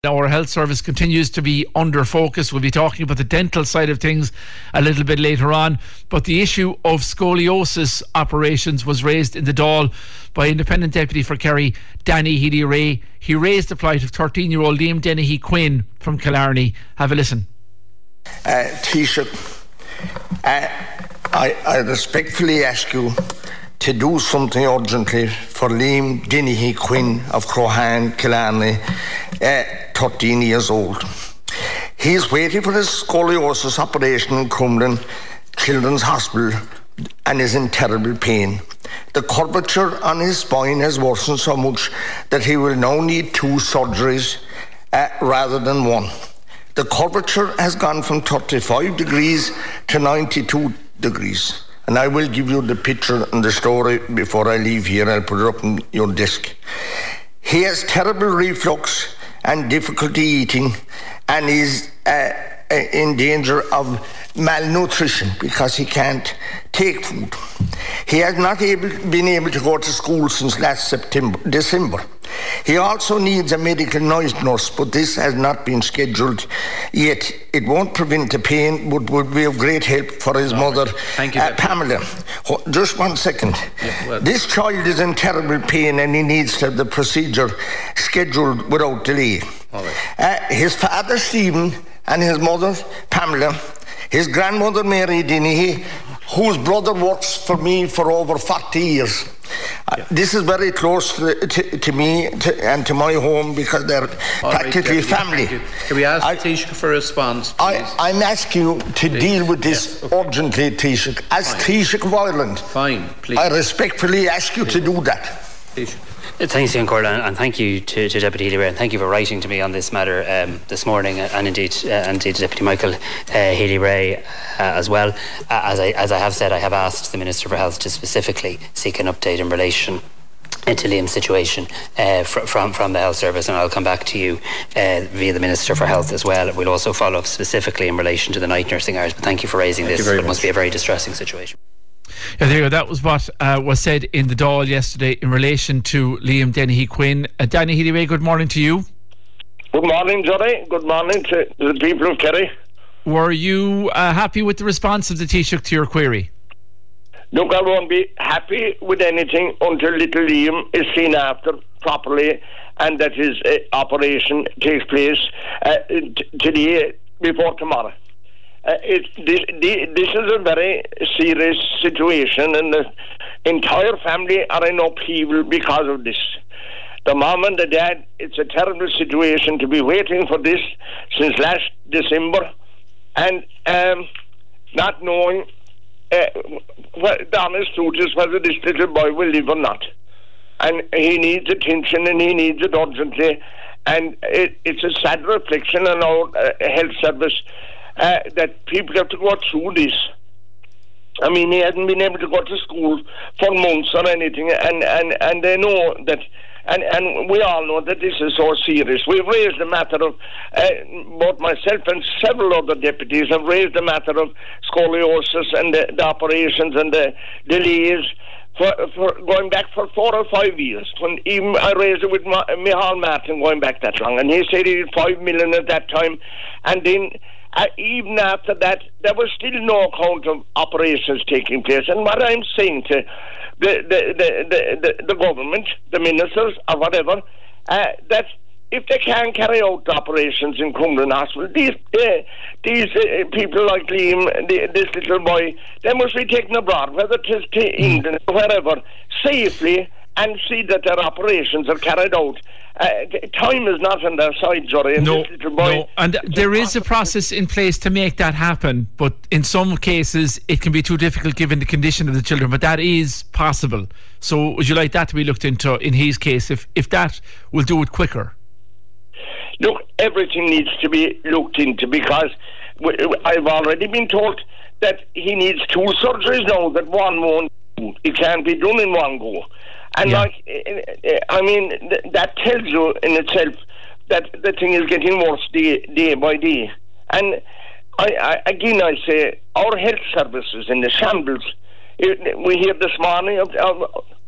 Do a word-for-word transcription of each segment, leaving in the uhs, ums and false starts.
Our health service continues to be under focus. We'll be talking about the dental side of things a little bit later on. But the issue of scoliosis operations was raised in the Dáil by Independent Deputy for Kerry, Danny Healy-Rae. He raised the plight of thirteen-year-old Liam Dennehy Quinn from Killarney. Have a listen. Uh, Taoiseach, uh, I, I respectfully ask you to do something urgently for Liam Dennehy Quinn of Croghan, Killarney, uh, thirteen years old. He is waiting for his scoliosis operation in Crumlin Children's Hospital and is in terrible pain. The curvature on his spine has worsened so much that he will now need two surgeries uh, rather than one. The curvature has gone from thirty-five degrees to ninety-two degrees. And I will give you the picture and the story before I leave here. I'll put it up on your desk. He has terrible reflux and difficulty eating and is uh, in danger of malnutrition because he can't take food. He has not able, been able to go to school since last September, December. He also needs a medical noise nurse, but this has not been scheduled yet. It won't prevent the pain, but would be of great help for his no, mother, Thank you, uh, Pamela. Oh, just one second. Yeah, well. This child is in terrible pain and he needs to have the procedure scheduled without delay. All right. Uh, his father, Stephen, and his mother, Pamela, his grandmother, Mary Dennehy, whose brother works for me for over forty years. Uh, this is very close to, to, to me to, and to my home because they're All practically right, family. Can we ask Taoiseach for a response, please? I, I'm asking you to please. deal with this yes, okay. urgently, Taoiseach. As Taoiseach of Ireland, Fine, please. I respectfully ask you please. to do that. Taoiseach. Thanks, Ian Corlin, and thank you to, to Deputy Healy-Rae, and thank you for writing to me on this matter um, this morning, and indeed, uh, and indeed Deputy Michael uh, Healy-Rae uh, as well. Uh, as I as I have said, I have asked the Minister for Health to specifically seek an update in relation to Liam's situation uh, fr- from from the Health Service, and I'll come back to you uh, via the Minister for Health as well. We'll also follow up specifically in relation to the night nursing hours. But thank you for raising thank this. It much. must be a very distressing situation. Yeah, there you go. That was what uh, was said in the Dáil yesterday in relation to Liam Dennehy Quinn. Uh, Danny Healy-Rae, good morning to you. Good morning, Johnny. Good morning to the people of Kerry. Were you uh, happy with the response of the Taoiseach to your query? Look, I won't be happy with anything until little Liam is seen after properly and that his uh, operation takes place uh, t- today before tomorrow. Uh, it, this, this is a very serious situation, and the entire family are in upheaval because of this. The mom and the dad, it's a terrible situation to be waiting for this since last December and um, not knowing uh, what the honest truth is whether this little boy will live or not. And he needs attention and he needs it urgently, and it, it's a sad reflection on our uh, health service Uh, that people have to go through this. I mean, he hasn't been able to go to school for months or anything, and, and, and they know that, and, and we all know that this is so serious. We've raised the matter of, uh, both myself and several other deputies have raised the matter of scoliosis and the, the operations and the delays for, for going back for four or five years. When even I raised it with Ma- Micheál Martin going back that long, and he said he did five million at that time, and then Uh, even after that, there was still no account of operations taking place. And what I'm saying to the the, the, the, the, the government, the ministers, or whatever, uh, that if they can carry out operations in Crumlin Hospital, these uh, these uh, people like Liam, the, this little boy, they must be taken abroad, whether it is to England or wherever, safely, and see that their operations are carried out. Uh, time is not on their side, Jory. And no, this little boy, no, and there is a process in place to make that happen, but in some cases it can be too difficult given the condition of the children, but that is possible. So would you like that to be looked into in his case, if, if that will do it quicker? Look, everything needs to be looked into, because I've already been told that he needs two surgeries now, that one won't do. It can't be done in one go. And yeah. like, I mean, that tells you in itself that the thing is getting worse day, day by day. And I, I, again, I say, our health services in the shambles. We hear this morning of, of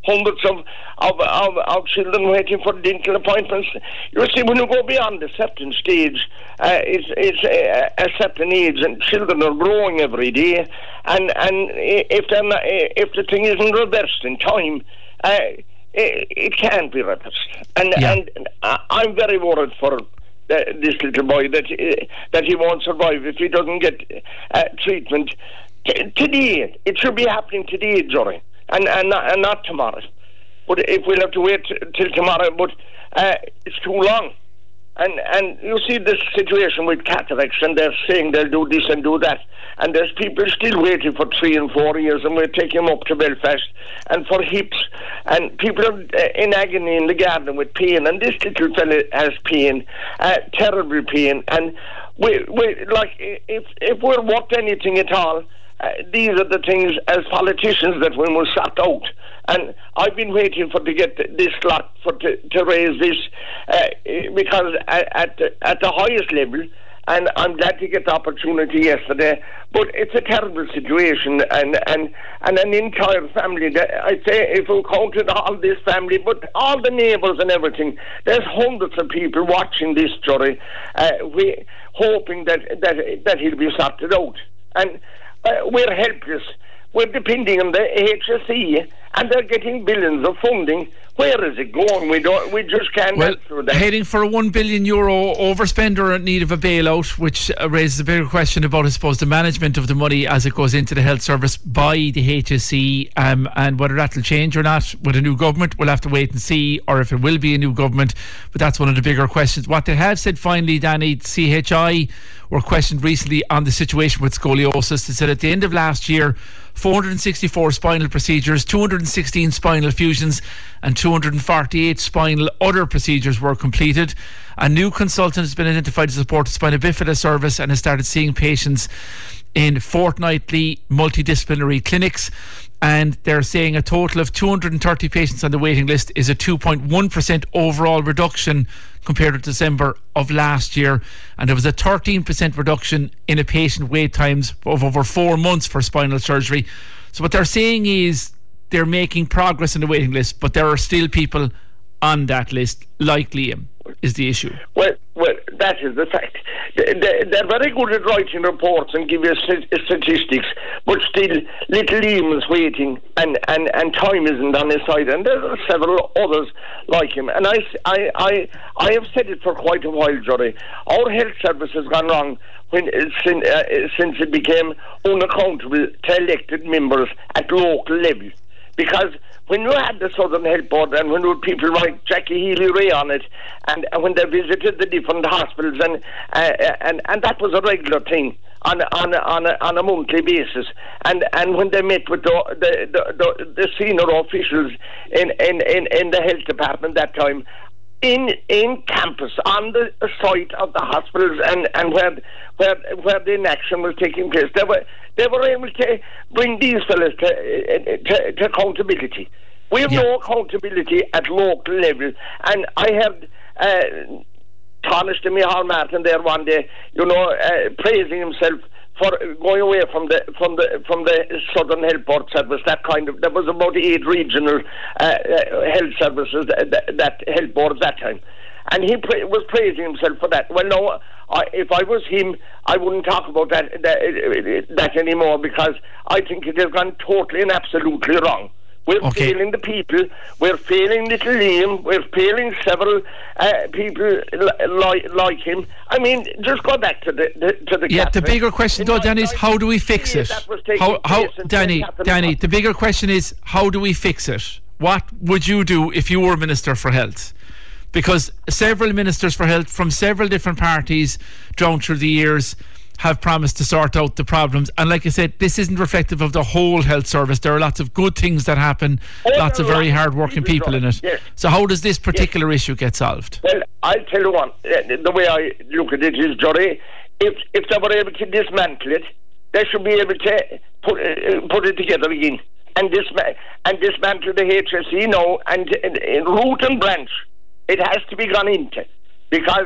hundreds of, of, of, of children waiting for dental appointments. You see, when you go beyond a certain stage, uh, it's, it's a, a certain age, and children are growing every day, and, and if, they're not, if the thing isn't reversed in time, uh, it, it can't be reversed. And, yeah. and I'm very worried for Uh, this little boy that uh, that he won't survive if he doesn't get uh, treatment T- today. It should be happening today, Jory, and and not, and not tomorrow. But if we'll have to wait t- till tomorrow, but uh, it's too long. And and you see this situation with cataracts, and they're saying they'll do this and do that, and there's people still waiting for three and four years, and we're taking them up to Belfast, and for hips, and people are in agony in the garden with pain, and this little fella has pain, uh, terrible pain, and we we like if if we're worth anything at all, uh, these are the things as politicians that we must sort out. And I've been waiting for to get this lot for to, to raise this uh, because at at the, at the highest level, and I'm glad to get the opportunity yesterday. But it's a terrible situation, and and, and an entire family. That I'd say if we counted all this family, but all the neighbours and everything, there's hundreds of people watching this story. Uh, we hoping that that that he'll be sorted out, and uh, we're helpless. We're depending on the H S E, and they're getting billions of funding. Where is it going? We don't. We just can't well, get through that. Heading for a one billion euro overspend or in need of a bailout, which uh, raises a bigger question about, I suppose, the management of the money as it goes into the health service by the H S E, um, and whether that will change or not with a new government. We'll have to wait and see, or if it will be a new government. But that's one of the bigger questions. What they have said finally, Danny, C H I were questioned recently on the situation with scoliosis. They said at the end of last year, four hundred sixty-four spinal procedures, two hundred sixteen spinal fusions, and two hundred forty-eight spinal other procedures were completed. A new consultant has been identified to support the spina bifida service and has started seeing patients in fortnightly multidisciplinary clinics. And they're saying a total of two hundred thirty patients on the waiting list is a two point one percent overall reduction compared with December of last year. And there was a thirteen percent reduction in a patient wait times of over four months for spinal surgery. So what they're saying is they're making progress in the waiting list, but there are still people on that list, like Liam, is the issue. Well, well, that is the fact. They, they, they're very good at writing reports and give you st- statistics, but still, little Liam is waiting, and, and, and time isn't on his side, and there are several others like him. And I, I, I, I have said it for quite a while, Jory. Our health service has gone wrong when since, uh, since it became unaccountable to elected members at local level. Because when you had the Southern Health Board, and when you had people like Jackie Healy-Ray on it, and, and when they visited the different hospitals, and uh, and and that was a regular thing on on on a, on a monthly basis, and and when they met with the the the, the, the senior officials in, in, in, in the health department that time, in in campus on the site of the hospitals, and, and where where where the inaction was taking place, they were they were able to bring these fellas to to, to accountability. We have yeah. no accountability at local level, and I heard uh, Thomas de Mihal Martin there one day, you know, uh, praising himself for going away from the from the from the Southern Health Board service. That kind of there was about eight regional uh, uh, health services that, that, that health board at that time, and he pra- was praising himself for that. Well, no, I, if I was him, I wouldn't talk about that, that that anymore, because I think it has gone totally and absolutely wrong. We're okay. failing the people, we're failing little Liam, we're failing several uh, people like like him. I mean, just go back to the, the to the yeah. The bigger question, though, Danny, is how do we fix it? How, how, Danny, Danny, the bigger question is how do we fix it? What would you do if you were Minister for Health? Because several ministers for health from several different parties down through the years have promised to sort out the problems, and like I said, this isn't reflective of the whole health service. There are lots of good things that happen, oh, lots of very hard working people, people in it. Yes. So how does this particular yes. issue get solved? Well, I'll tell you what, the way I look at it is, Jory, if if they were able to dismantle it, they should be able to put uh, put it together again and disma- and dismantle the H S E now, and, and, and root and branch it has to be gone into, because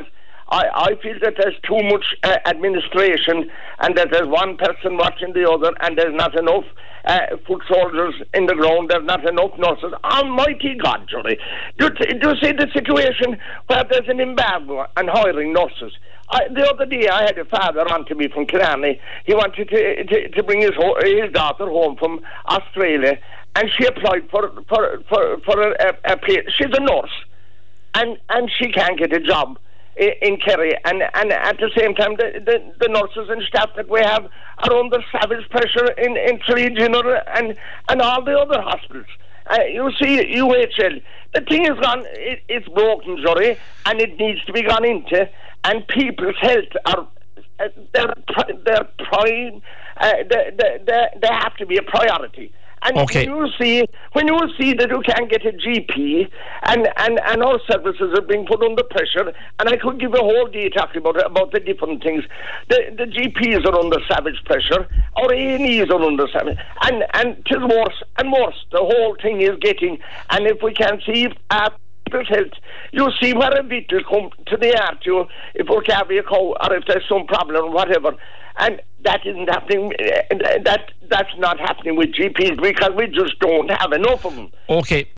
I, I feel that there's too much uh, administration, and that there's one person watching the other, and there's not enough uh, foot soldiers in the ground, there's not enough nurses. Almighty God, Johnny. Do, do you see the situation where there's an embargo on hiring nurses? I, the other day I had a father on to me from Killarney. He wanted to, to, to bring his, ho- his daughter home from Australia, and she applied for for for, for a, a, a place. She's a nurse, and, and she can't get a job in, in Kerry. And, and at the same time, the, the, the nurses and staff that we have are under savage pressure in, in Tralee General and, and all the other hospitals. Uh, you see, U H L, the thing is gone, it, it's broken, sorry, and it needs to be gone into, and people's health are, uh, they're, they're prime, uh, they, they, they, they have to be a priority. And okay. when you see when you see that you can't get a G P, and, and, and our services are being put under pressure, and I could give a whole day talking about about the different things. The the G Ps are under savage pressure, our A and Es are under savage, and and tis worse and worse. The whole thing is getting, and if we can see uh, people's health, you see where a bit will come to the R T O if we have a cow or if there's some problem or whatever. And that isn't happening. That that's not happening with G Ps because we just don't have enough of them. Okay.